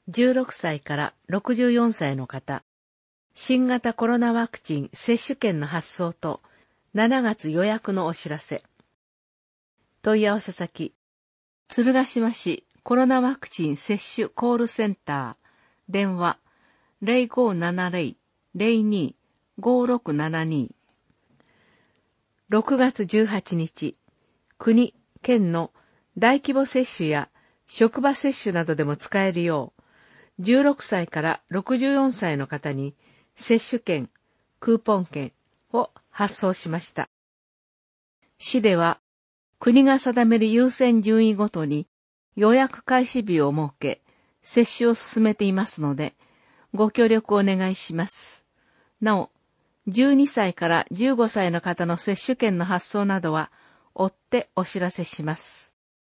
16歳から64歳の方、新型コロナワクチン接種券の発送と7月予約のお知らせ。問い合わせ先、鶴ヶ島市コロナワクチン接種コールセンター、電話 0570-02-5672。6月18日、国、県の大規模接種や職場接種などでも使えるよう、16歳から64歳の方に接種券、クーポン券を発送しました。市では、国が定める優先順位ごとに予約開始日を設け、接種を進めていますので、ご協力をお願いします。なお、12歳から15歳の方の接種券の発送などは、追ってお知らせします。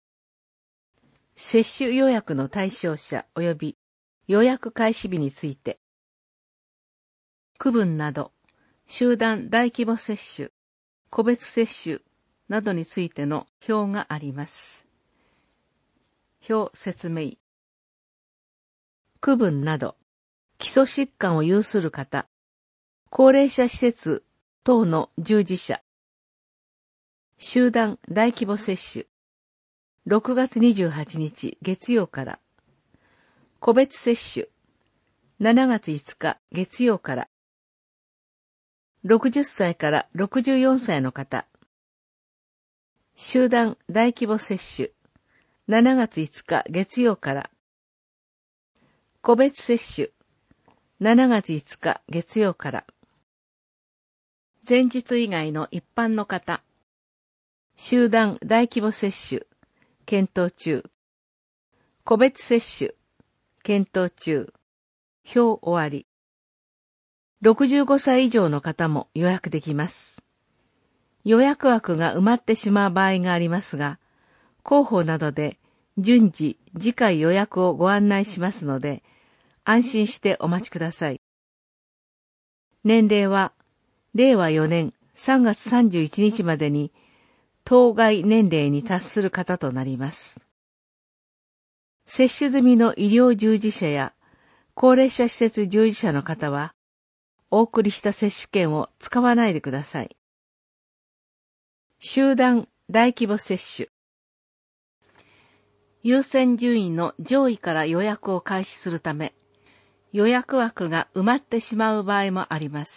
接種予約の対象者及び予約開始日について、区分など、集団大規模接種、個別接種などについての表があります。表説明。区分など、基礎疾患を有する方、高齢者施設等の従事者、集団大規模接種、6月28日月曜から、個別接種、7月5日月曜から、60歳から64歳の方、集団大規模接種、7月5日月曜から、個別接種、7月5日月曜から、前日以外の一般の方、集団大規模接種、検討中、個別接種、検討中、表終わり。65歳以上の方も予約できます。予約枠が埋まってしまう場合がありますが、広報などで順次次回予約をご案内しますので、安心してお待ちください。年齢は、令和4年3月31日までに、当該年齢に達する方となります。接種済みの医療従事者や高齢者施設従事者の方は、お送りした接種券を使わないでください。集団大規模接種。優先順位の上位から予約を開始するため、予約枠が埋まってしまう場合もあります。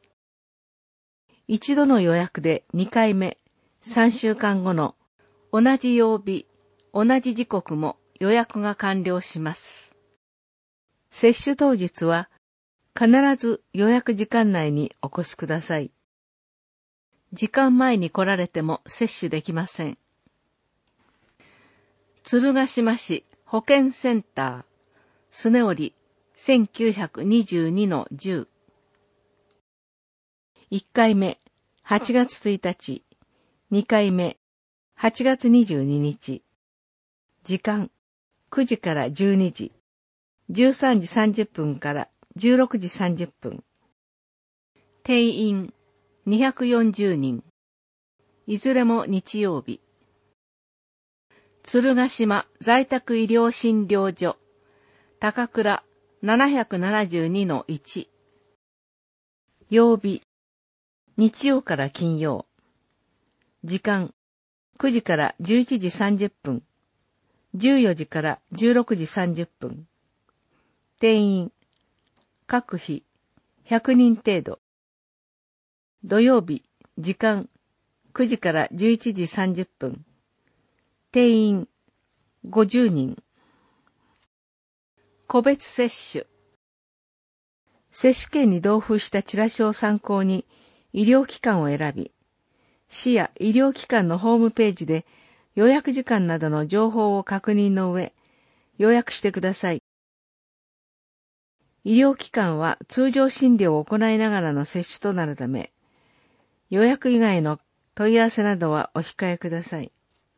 一度の予約で2回目、3週間後の同じ曜日、同じ時刻も予約が完了します。接種当日は必ず予約時間内にお越しください。時間前に来られても接種できません。鶴ヶ島市保健センター、スネオリ 1922-10。1回目、8月1日。2回目、8月22日。時間、9時から12時。13時30分から16時30分。定員、240人。いずれも日曜日。鶴ヶ島在宅医療診療所、高倉 772-1。曜日、日曜から金曜。時間、9時から11時30分。14時から16時30分。定員、各日、100人程度。土曜日、時間、9時から11時30分。定員、50人。個別接種。接種券に同封したチラシを参考に医療機関を選び、市や医療機関のホームページで予約時間などの情報を確認の上、予約してください。医療機関は通常診療を行いながらの接種となるため、予約以外の問い合わせなどはお控えください。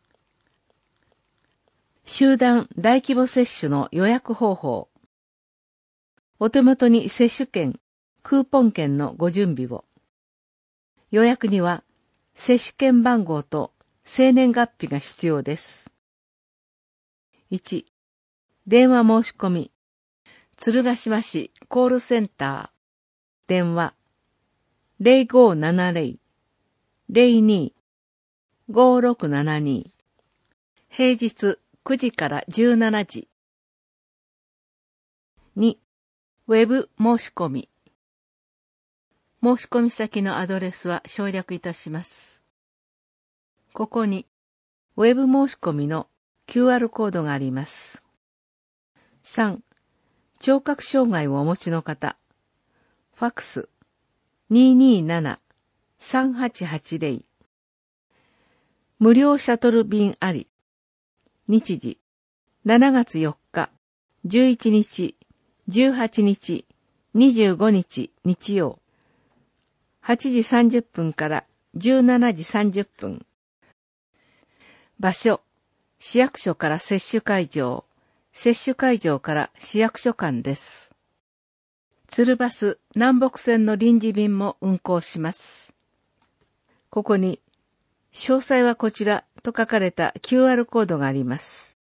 集団大規模接種の予約方法。お手元に接種券、クーポン券のご準備を。予約には接種券番号と生年月日が必要です。1、 電話申し込み。鶴ヶ島市コールセンター。電話 0570-02-5672。平日9時から17時。2. ウェブ申し込み。申し込み先のアドレスは省略いたします。ここにウェブ申し込みの QR コードがあります。3. 聴覚障害をお持ちの方。ファックス 227-3880。無料シャトル便あり。日時7月4日、11日、18日、25日日曜。8時30分から17時30分。場所、市役所から接種会場、接種会場から市役所間です。鶴バス南北線の臨時便も運行します。ここに、詳細はこちらと書かれた QR コードがあります。